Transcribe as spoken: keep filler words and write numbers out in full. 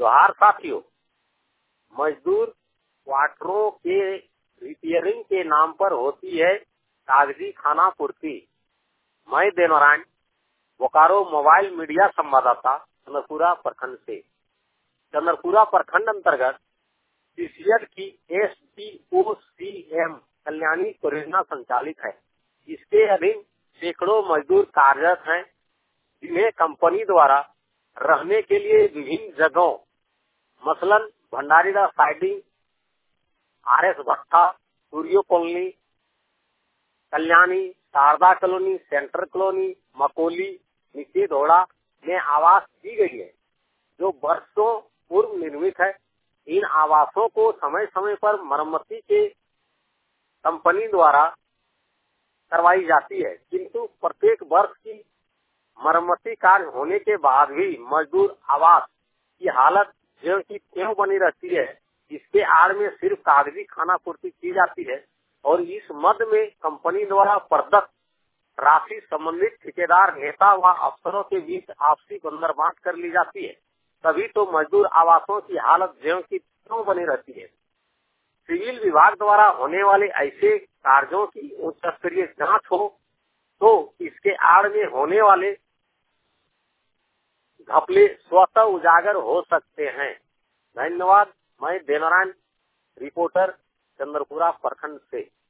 जोहार साथियों, मजदूर क्वार्टरों के रिपेयरिंग के नाम पर होती है कागजी खाना पूर्ति। मैं देवनारायण बोकारो मोबाइल मीडिया संवाददाता चंद्रपुरा प्रखंड से। चंद्रपुरा प्रखंड अंतर्गत सीसीएल की S T O C M Kalyani परियोजना संचालित है। इसके अधीन सैकड़ों मजदूर कार्यरत हैं, जिन्हें कंपनी द्वारा रहने के लिए विभिन्न जगहों मसलन भंडारीदास siding, are S Bhatta, Suryo colony, Kalyani, Sharda colony, central colony, Makoli, नीचे धोड़ा में आवास दी गई है, जो वर्षों पूर्व निर्मित है। इन आवासों को समय समय पर मरम्मती के कंपनी द्वारा करवाई जाती है, किंतु प्रत्येक वर्ष की मरम्मती कार्य होने के बाद भी मजदूर आवास की हालत ज्यों की त्यों बनी रहती है। इसके आड़ में सिर्फ कागजी खाना पूर्ति की जाती है और इस मद में कंपनी द्वारा प्रदत्त राशि संबंधित ठेकेदार, नेता व अफसरों के बीच आपसी बंदरबांट कर ली जाती है। तभी तो मजदूर आवासों की हालत ज्यों की त्यों बनी रहती है। सिविल विभाग द्वारा होने वाले ऐसे कार्यों की उच्च स्तरीय जाँच हो तो इसके आड़ में होने वाले घपले स्वतः उजागर हो सकते हैं। धन्यवाद। मैं देवनारायण, रिपोर्टर, चंद्रपुरा प्रखंड से।